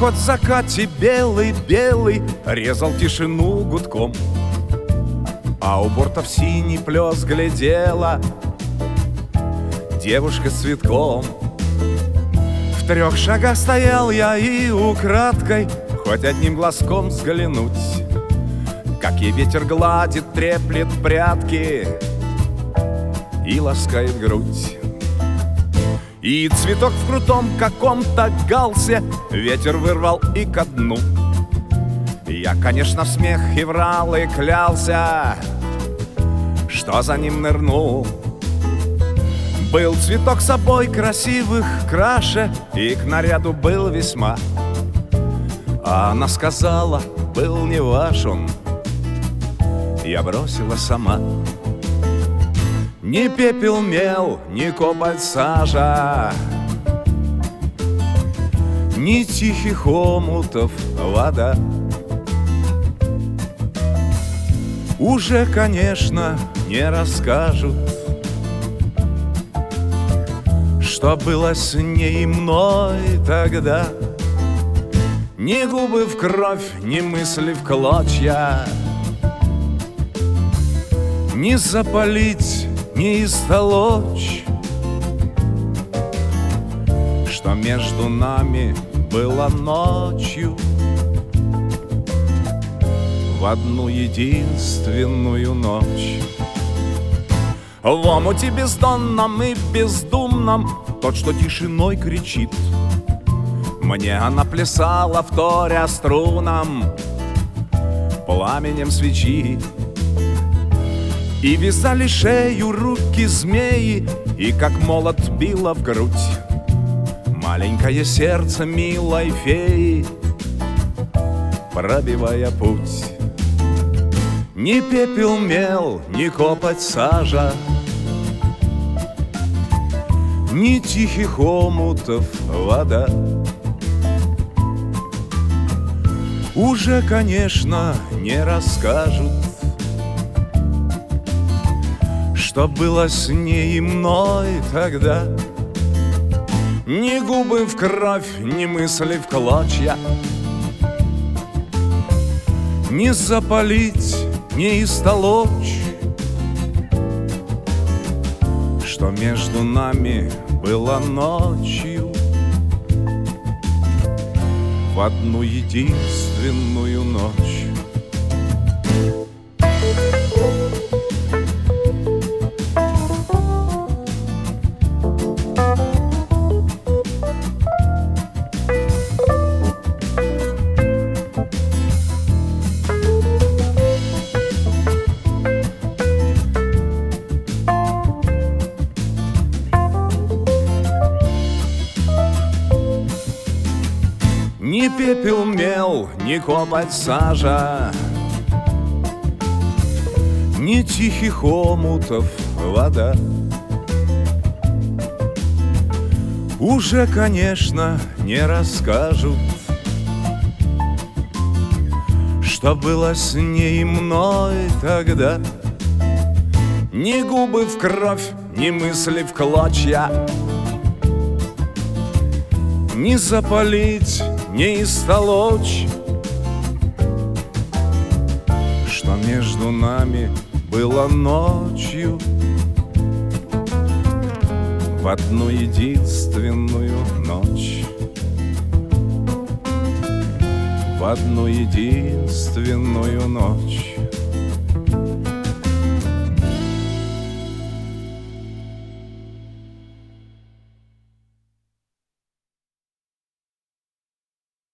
Пароход в закате белый-белый резал тишину гудком, а у борта в синий плес глядела девушка с цветком. В 3 шагах стоял я и украдкой хоть одним глазком взглянуть, как ей ветер гладит, треплет прядки и ласкает грудь. И цветок в крутом каком-то галсе ветер вырвал и ко дну. Я, конечно, в смех и врал, и клялся, что за ним нырну. Был цветок собой красивых краше и к наряду был весьма. А она сказала, был не ваш он. Я бросила сама. Ни пепел мел, ни копоть сажа, ни тихих омутов вода. Уже, конечно, не расскажут, что было с ней и мной тогда. Ни губы в кровь, ни мысли в клочья, ни запалить, ни истолочь, что между нами было ночью в одну единственную ночь. В омуте бездонном и бездумном тот, что тишиной кричит, мне она плясала, вторя струнам, пламенем свечи. И вязали шею руки змеи, и как молот било в грудь маленькое сердце милой феи, пробивая путь. Ни пепел мел, ни копоть сажа, ни тихих омутов вода. Уже, конечно, не расскажут, что было с ней и мной тогда. Ни губы в кровь, ни мысли в клочья, ни запалить, ни истолочь, что между нами было ночью в одну единственную ночь. Ни пепел мел, ни копоть сажа, ни тихих омутов вода. Уже, конечно, не расскажут, что было с ней и мной тогда. Ни губы в кровь, ни мысли в клочья, ни запалить, ни истолочь, что между нами было ночью в одну единственную ночь, в одну единственную ночь.